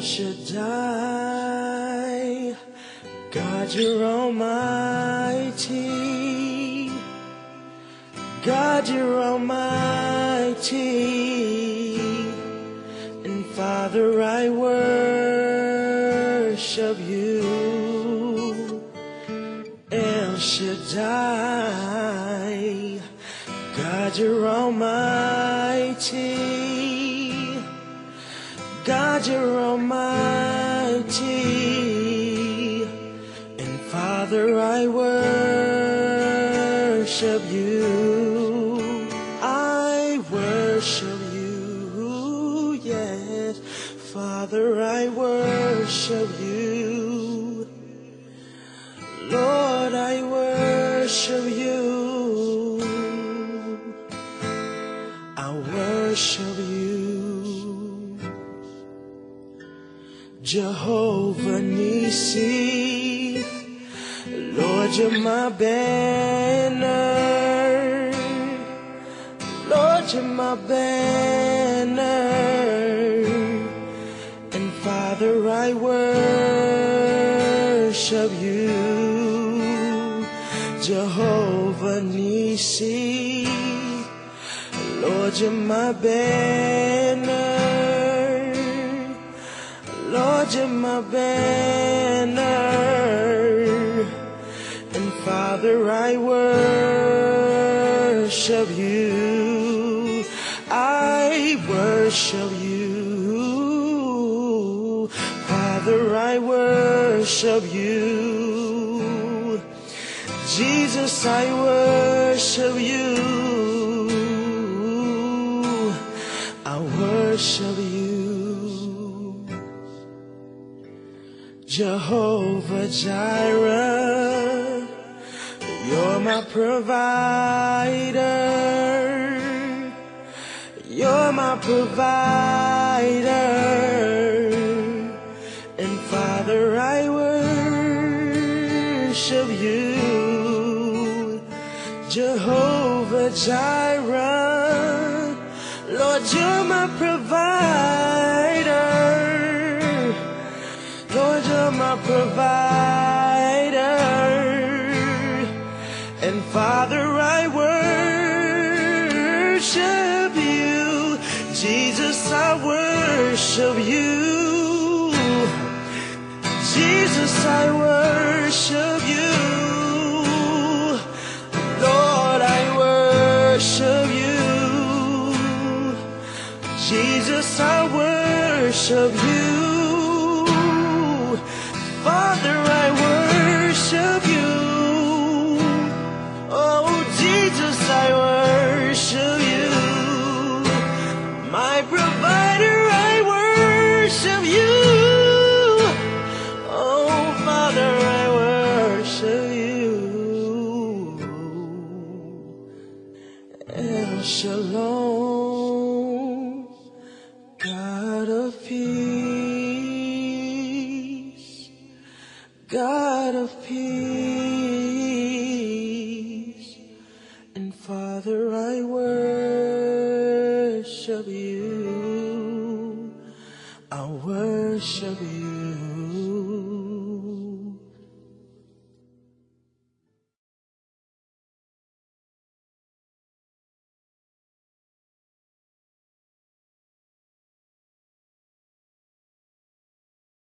Shaddai, God, you're almighty. God, you're almighty. And Father, I worship you. El Shaddai, God, you're almighty. God, you're almighty. And Father, I worship you. I worship you, yes. Father, I worship you. Lord, I worship you. I worship you. Jehovah Nissi, Lord, you're my banner. Lord, you're my banner. And Father, I worship you. Jehovah Nissi, Lord, you're my banner. Lord, you're my banner. And Father, I worship you. I worship you. Father, I worship you. Jesus, I worship you. I worship you. Jehovah Jireh, you're my provider. You're my provider. And Father, I worship you. Jehovah Jireh, Lord, you're my provider. Lord, you're my provider. And Father, I worship you. Jesus, I worship you. Jesus, I worship you. Lord, I worship you. Jesus, I worship you. Father, I worship you. Oh, Jesus, I worship you. My provider, I worship you. Oh, Father, I worship you. El Shalom, God of peace, God of peace. And Father, I worship you. I worship you.